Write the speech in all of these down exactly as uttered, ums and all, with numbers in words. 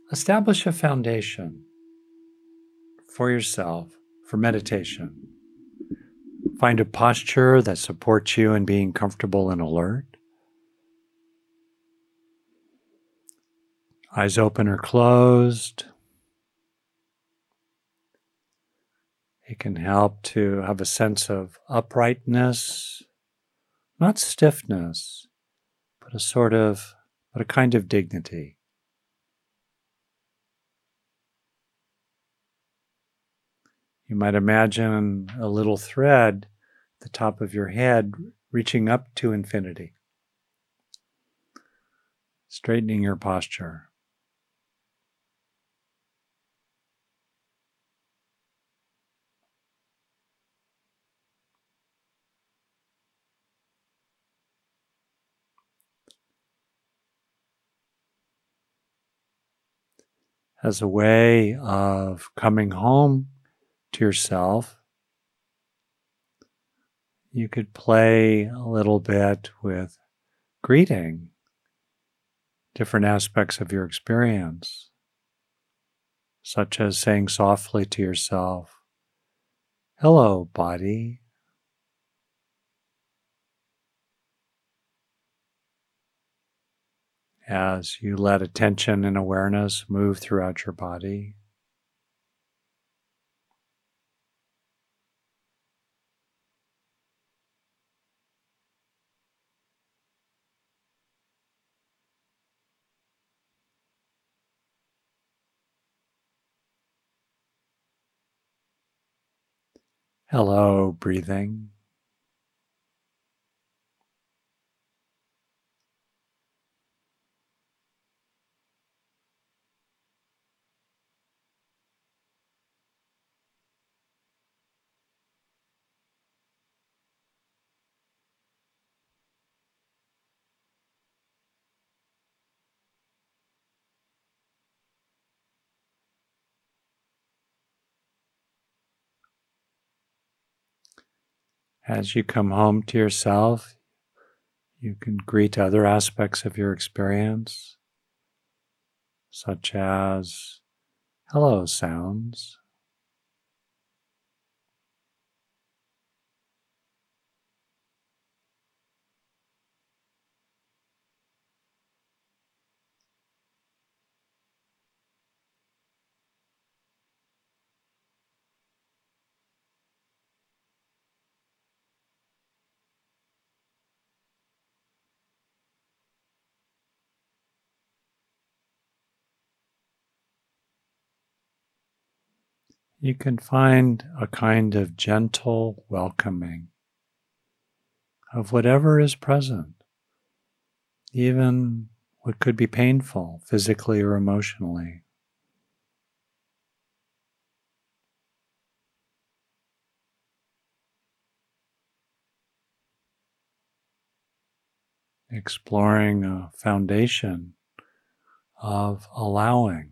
Establish a foundation for yourself for meditation. Find a posture that supports you in being comfortable and alert. Eyes open or closed. It can help to have a sense of uprightness, not stiffness, but a sort of, but a kind of dignity. You might imagine a little thread at the top of your head reaching up to infinity, straightening your posture. As a way of coming home to yourself, you could play a little bit with greeting different aspects of your experience, such as saying softly to yourself, "Hello, body." As you let attention and awareness move throughout your body. Hello, breathing. As you come home to yourself, you can greet other aspects of your experience, such as hello sounds. You can find a kind of gentle welcoming of whatever is present, even what could be painful physically or emotionally. Exploring a foundation of allowing.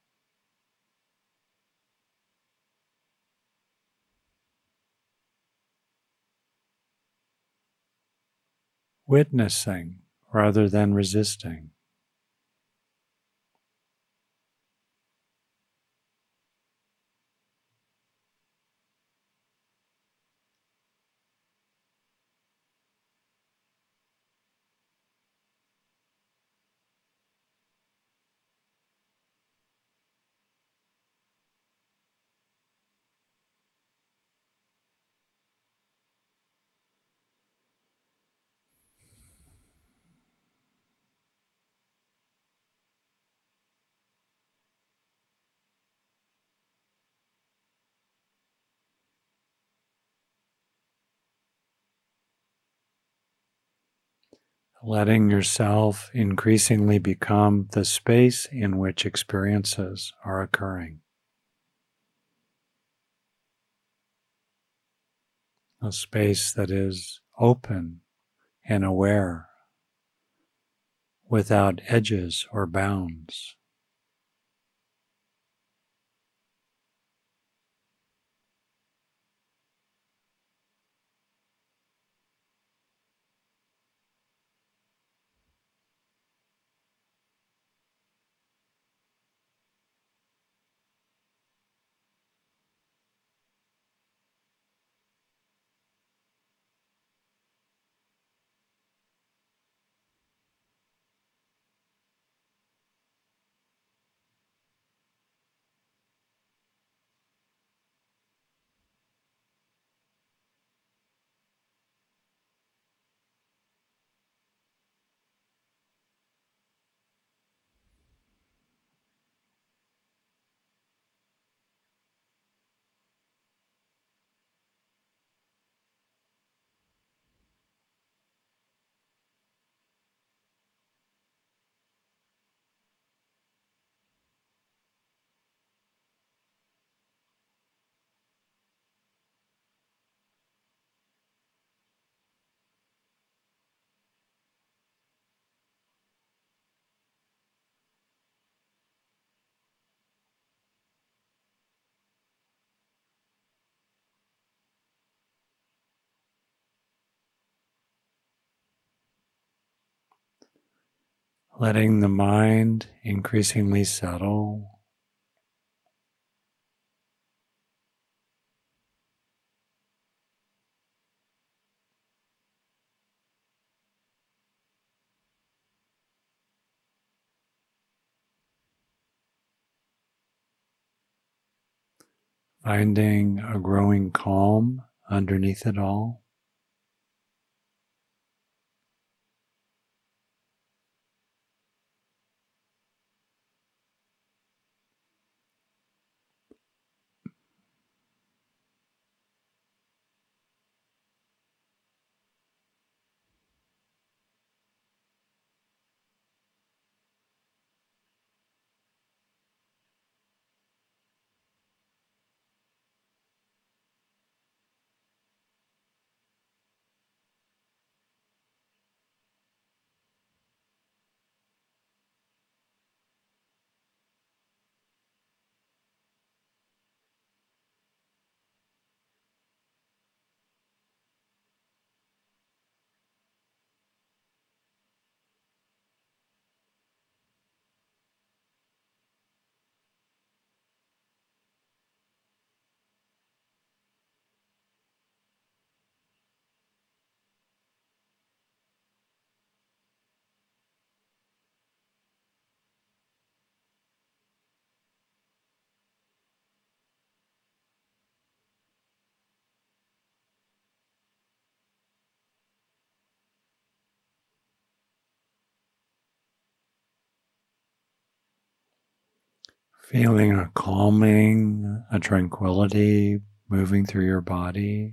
Witnessing rather than resisting. Letting yourself increasingly become the space in which experiences are occurring. A space that is open and aware, without edges or bounds. letting the mind increasingly settle. Finding a growing calm underneath it all. Feeling a calming, a tranquility moving through your body.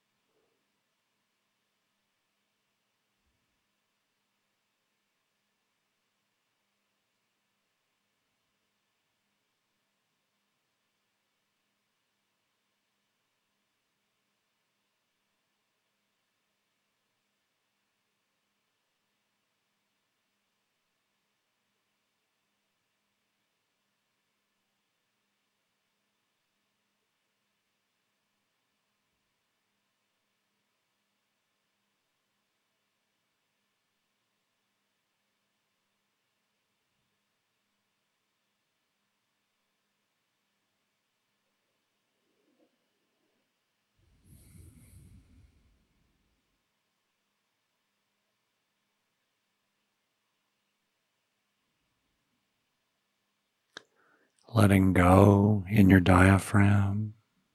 Letting go in your diaphragm.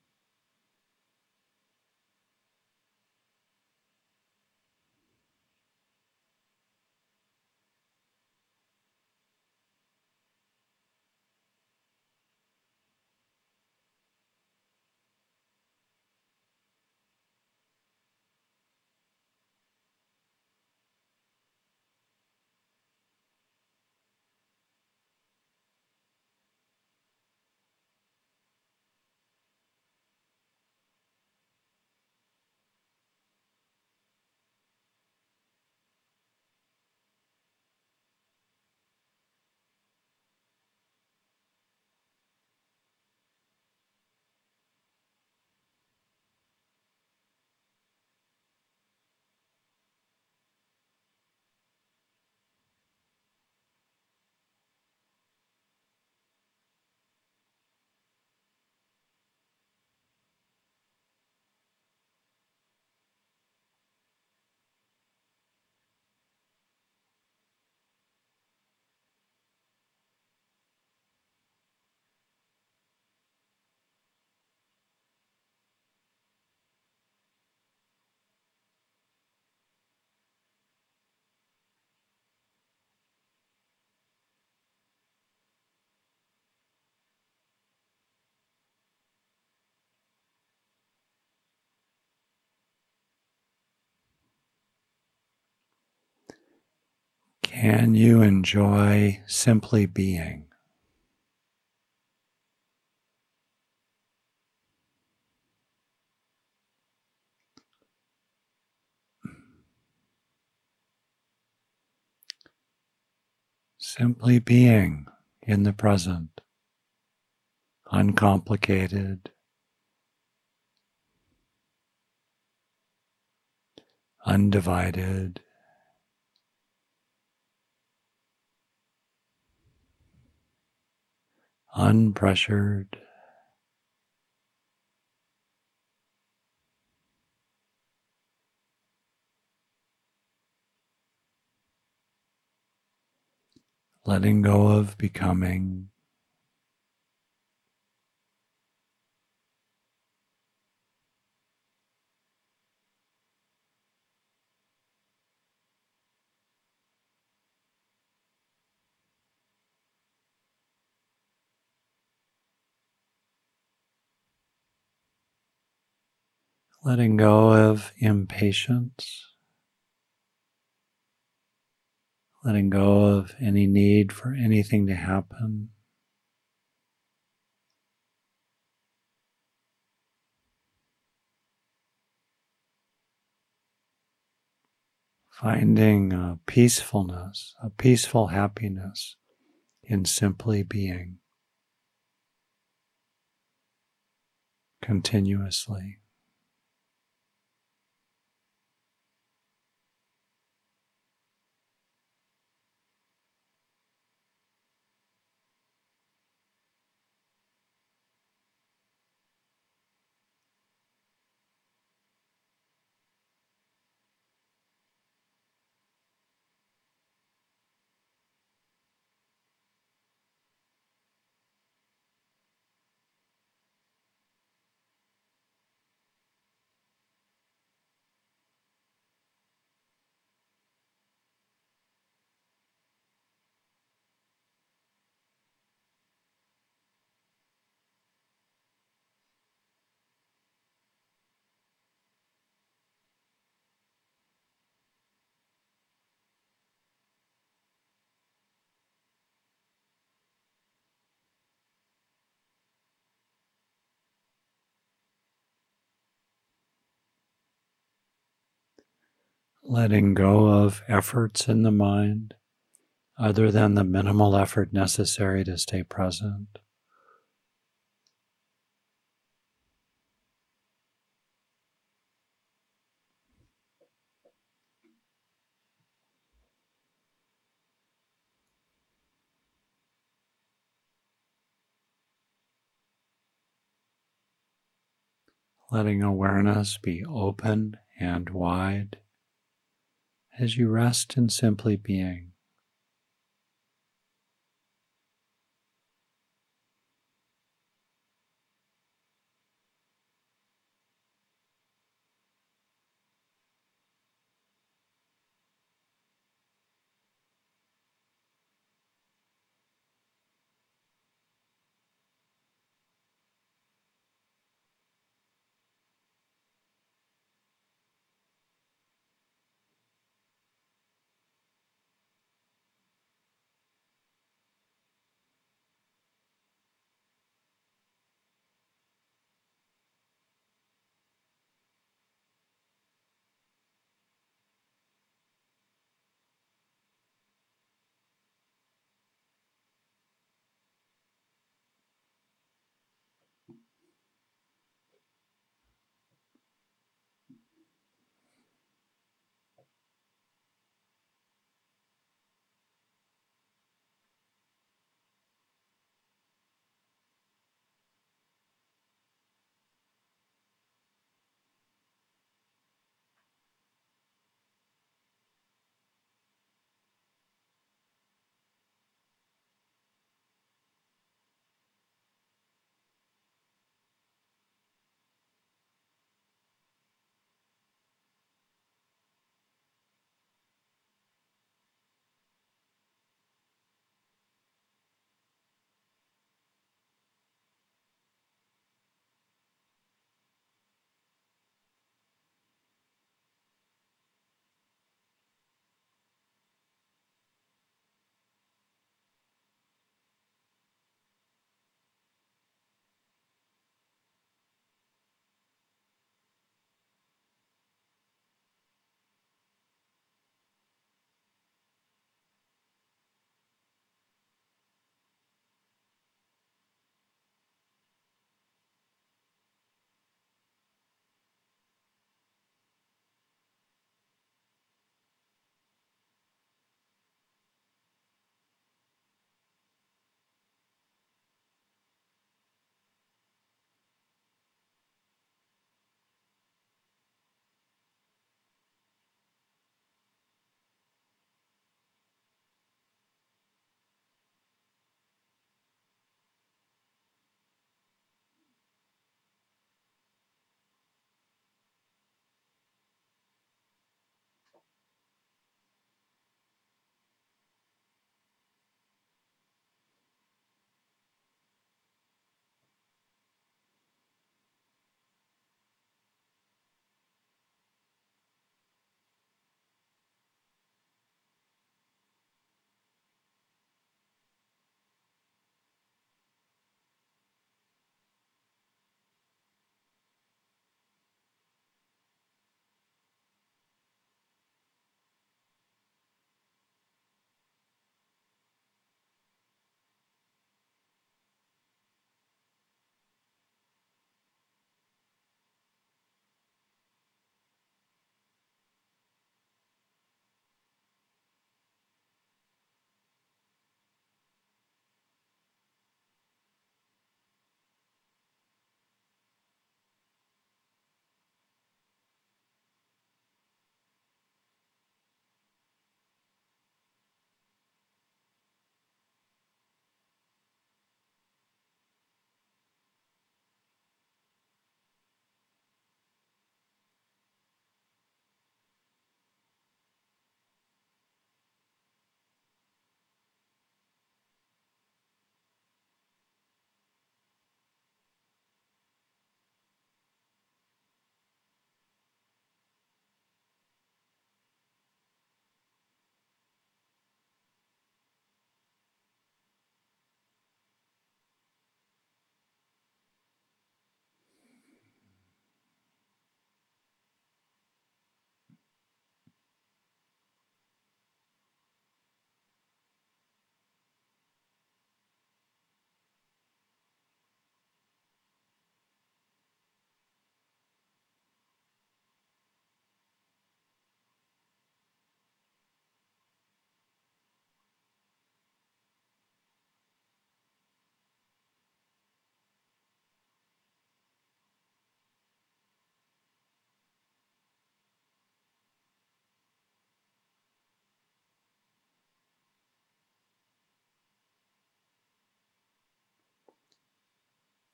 Can you enjoy simply being? Simply being in the present, uncomplicated, undivided, unpressured. Letting go of becoming. Letting go of impatience. Letting go of any need for anything to happen. Finding a peacefulness, a peaceful happiness in simply being continuously. Letting go of efforts in the mind other than the minimal effort necessary to stay present. Letting awareness be open and wide as you rest in simply being.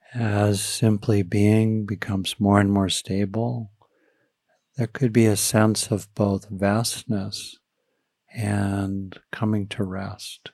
As simply being becomes more and more stable, there could be a sense of both vastness and coming to rest.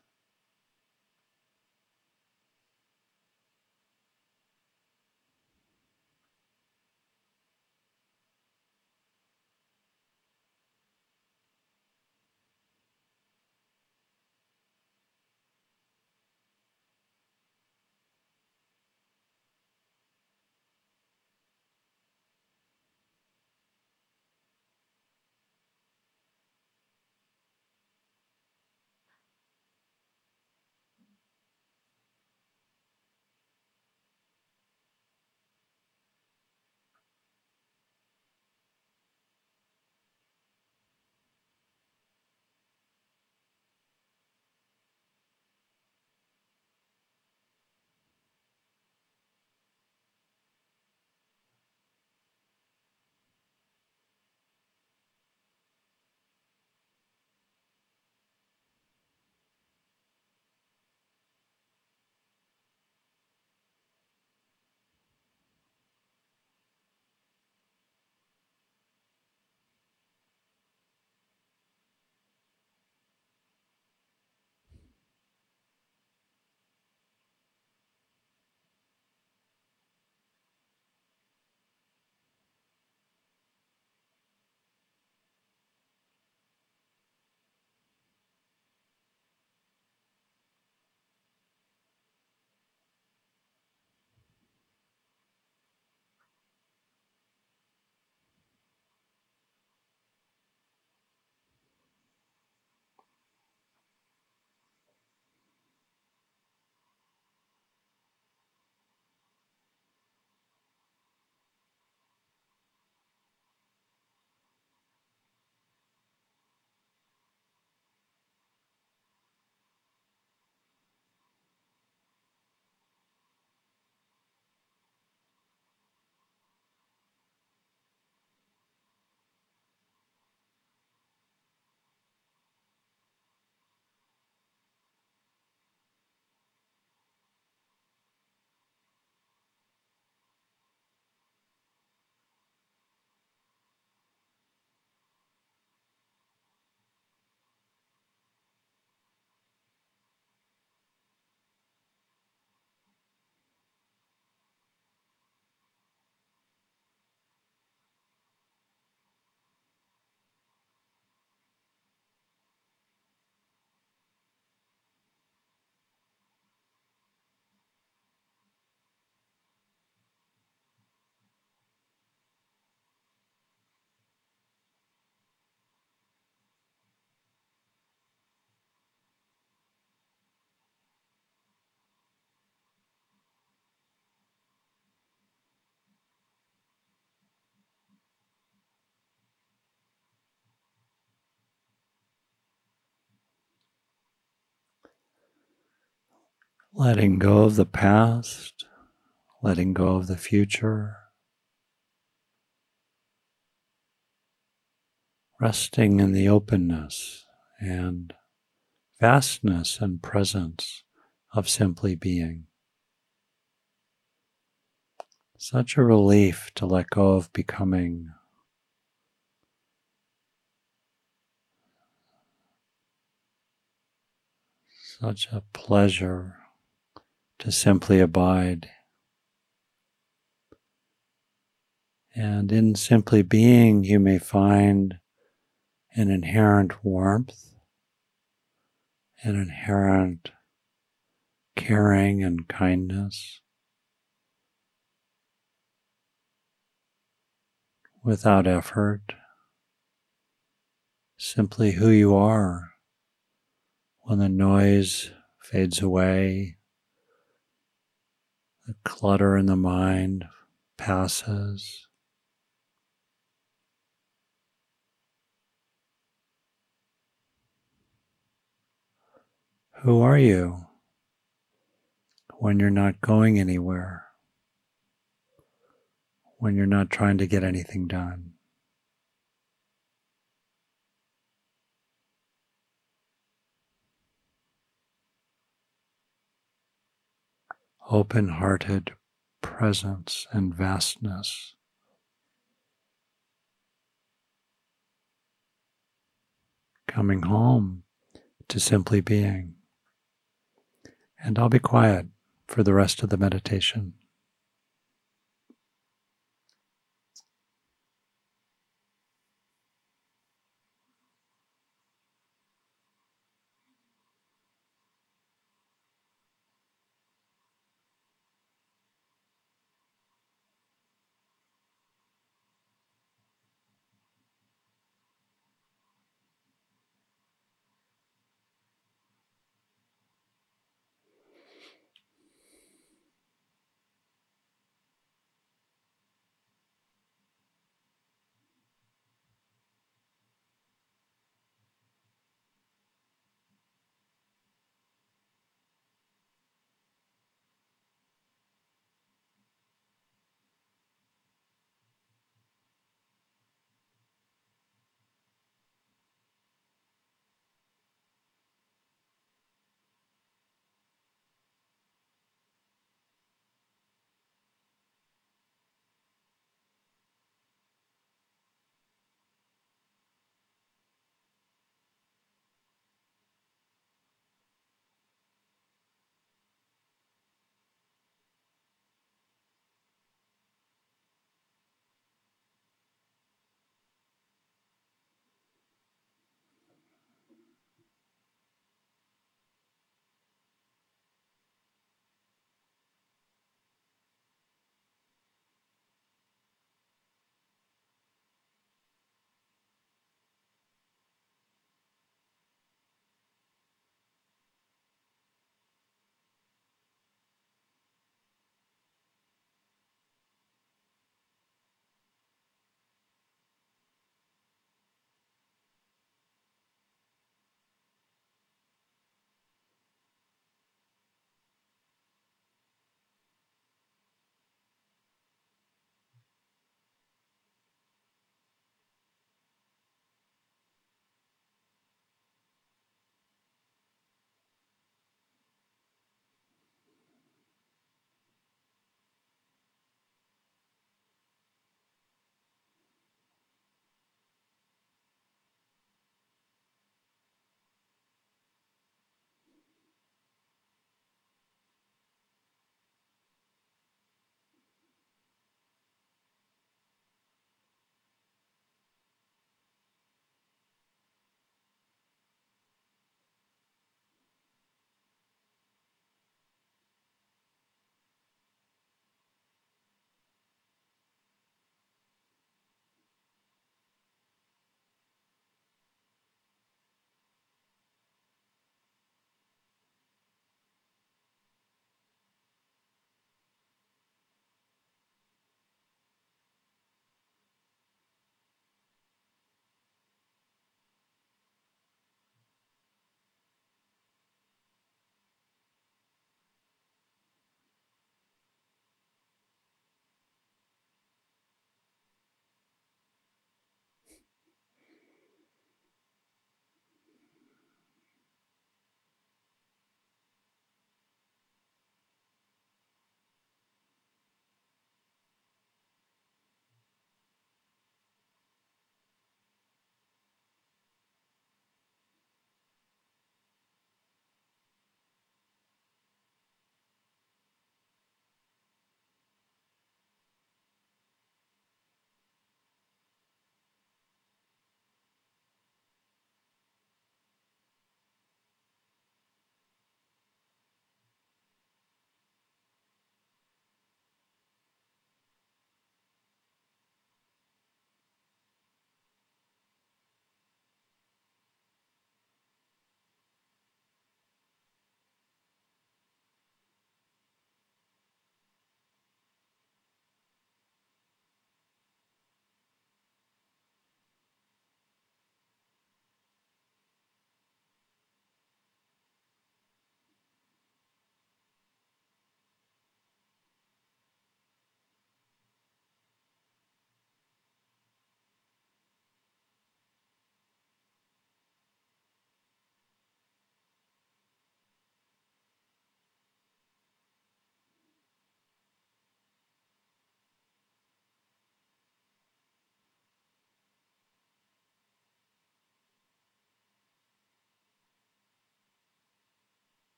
Letting go of the past, letting go of the future, resting in the openness and vastness and presence of simply being. Such a relief to let go of becoming. Such a pleasure to simply abide. And in simply being, you may find an inherent warmth, an inherent caring and kindness without effort, simply who you are. When the noise fades away, the clutter in the mind passes. Who are you when you're not going anywhere, when you're not trying to get anything done? Open-hearted presence and vastness. Coming home to simply being. And I'll be quiet for the rest of the meditation.